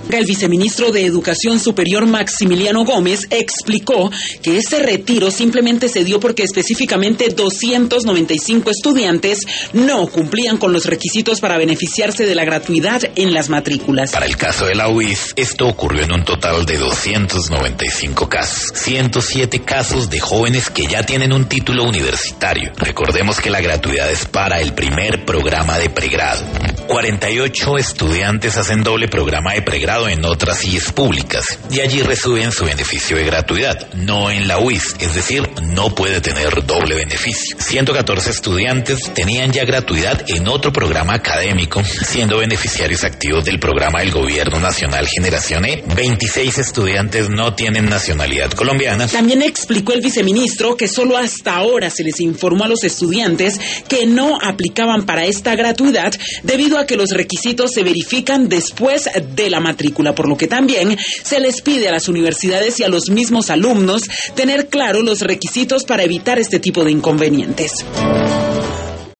El viceministro de Educación Superior Maximiliano Gómez explicó que este retiro simplemente se dio porque específicamente 295 estudiantes no cumplían con los requisitos para beneficiarse de la gratuidad en las matrículas. Para el caso de la UIS, esto ocurrió en un total de 295 casos. 107 casos de jóvenes que ya tienen un título universitario. Recordemos que la gratuidad es para el primer programa de pregrado. 48 estudiantes hacen doble programa de pregrado en otras IES públicas y allí reciben su beneficio de gratuidad, no en la UIS, es decir, no puede tener doble beneficio. 114 estudiantes tenían ya gratuidad en otro programa académico, siendo beneficiarios activos del programa del Gobierno Nacional Generación E. 26 estudiantes no tienen nacionalidad colombiana. También explicó el viceministro que solo hasta ahora se les informó a los estudiantes que no aplicaban para esta gratuidad debido a que los requisitos se verifican después de la matrícula, por lo que también se les pide a las universidades y a los mismos alumnos tener claro los requisitos para evitar este tipo de inconvenientes.